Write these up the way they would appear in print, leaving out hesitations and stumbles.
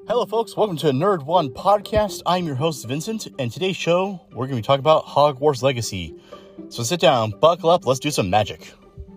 Hello folks, welcome to Nerd One Podcast. I'm your host Vincent, and today's show, we're going to be talking about Hogwarts Legacy. So sit down, buckle up, let's do some magic.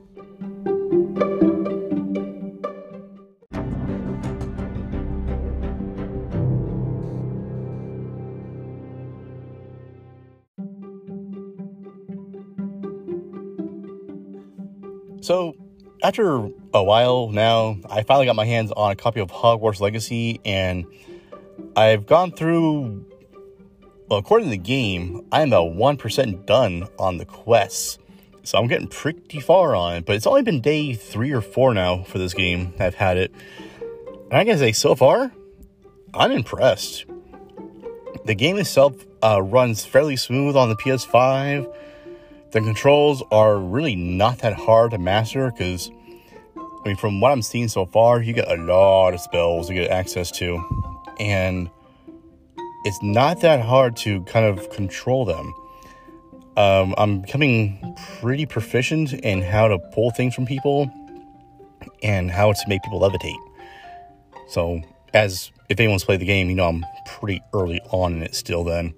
So, after a while now, I finally got my hands on a copy of Hogwarts Legacy, and I've gone through, well, according to the game, I'm about 1% done on the quests. So I'm getting pretty far on it, but it's only been day 3 or 4 now for this game. I've had it. And I gotta say, so far, I'm impressed. The game itself runs fairly smooth on the PS5. The controls are really not that hard to master because, I mean, from what I'm seeing so far, you get a lot of spells to get access to. And it's not that hard to kind of control them. I'm becoming pretty proficient in how to pull things from people and how to make people levitate. So, if anyone's played the game, you know I'm pretty early on in it still then.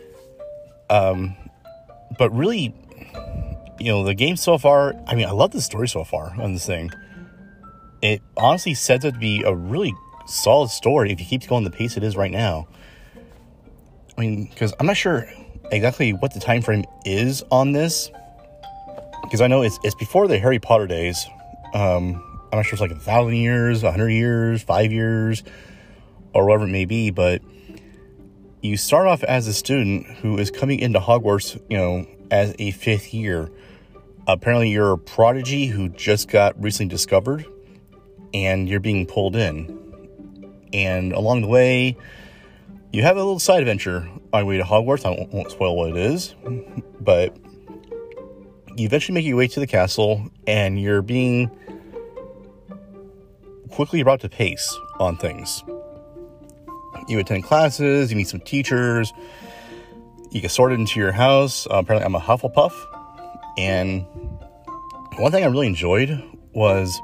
But really, you know, the game so far, I mean, I love the story so far on this thing. It honestly sets up to be a really solid story if it keeps going the pace it is right now. I mean, because I'm not sure exactly what the time frame is on this, because I know it's before the Harry Potter days. I'm not sure if it's like 1,000 years, 100 years, 5 years, or whatever it may be, but you start off as a student who is coming into Hogwarts, you know, as a 5th year. Apparently you're a prodigy who just got recently discovered, and you're being pulled in. And along the way, you have a little side adventure on your way to Hogwarts. I won't spoil what it is, but you eventually make your way to the castle, and you're being quickly brought to pace on things. You attend classes, you meet some teachers, you get sorted into your house. Apparently I'm a Hufflepuff, and one thing I really enjoyed was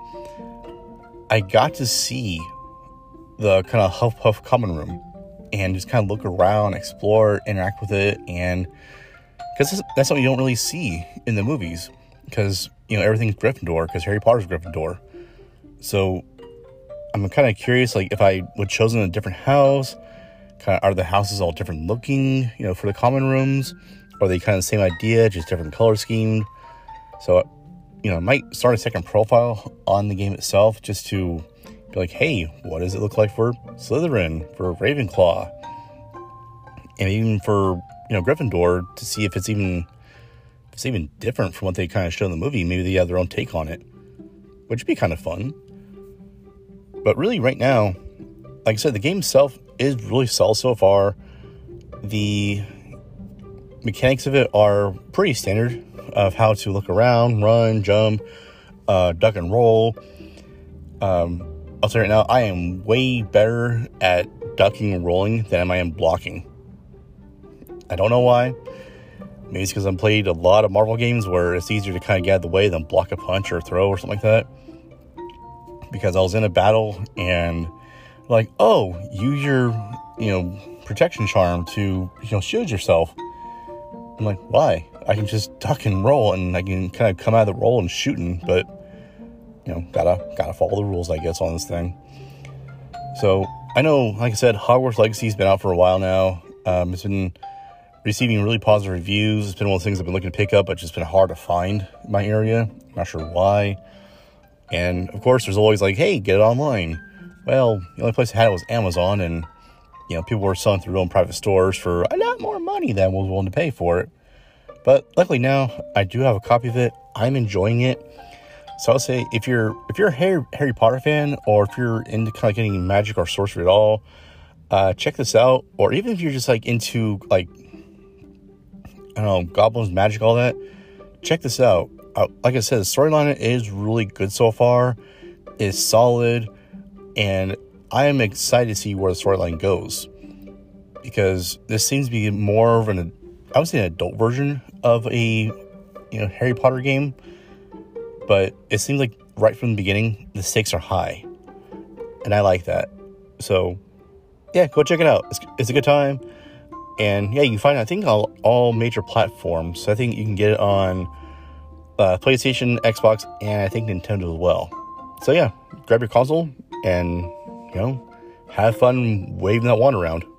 I got to see the kind of Hufflepuff common room and just kind of look around, explore, interact with it. And because that's something you don't really see in the movies, because, you know, everything's Gryffindor, because Harry Potter's Gryffindor. So I'm kind of curious, like, if I would chosen a different house, kind of, are the houses all different looking, you know, for the common rooms? Are they kind of the same idea, just different color scheme? So, you know, I might start a second profile on the game itself just to be like, hey, what does it look like for Slytherin, for Ravenclaw, and even for, you know, Gryffindor, to see if it's even different from what they kind of show in the movie. Maybe they have their own take on it, which would be kind of fun. But really, right now, like I said, the game itself is really solid so far. The mechanics of it are pretty standard of how to look around, run, jump, duck and roll. I'll tell you right now, I am way better at ducking and rolling than I am blocking. I don't know why. Maybe it's because I've played a lot of Marvel games where it's easier to kind of get out of the way than block a punch or throw or something like that. Because I was in a battle and like, oh, use your, you know, protection charm to, you know, shield yourself. I'm like, why? I can just duck and roll, and I can kind of come out of the roll and shooting, but, you know, gotta follow the rules, I guess, on this thing. So I know, like I said, Hogwarts Legacy's been out for a while now. It's been receiving really positive reviews. It's been one of the things I've been looking to pick up, but just been hard to find in my area. I'm not sure why. And of course, there's always like, hey, get it online. Well, the only place I had it was Amazon, and, you know, people were selling through their own private stores for a lot more money than I was willing to pay for it. But luckily now, I do have a copy of it. I'm enjoying it. So I'll say, if you're a Harry Potter fan, or if you're into kind of getting magic or sorcery at all, check this out. Or even if you're just like into, like, I don't know, goblins, magic, all that, check this out. Like I said, the storyline is really good so far. It's solid, and I am excited to see where the storyline goes, because this seems to be more of an adult version of a, you know, Harry Potter game. But it seems like right from the beginning, the stakes are high, and I like that. So yeah, go check it out. It's a good time. And yeah, you can find it, I think, all major platforms. So I think you can get it on PlayStation, Xbox, and I think Nintendo as well. So yeah, grab your console and, have fun waving that wand around.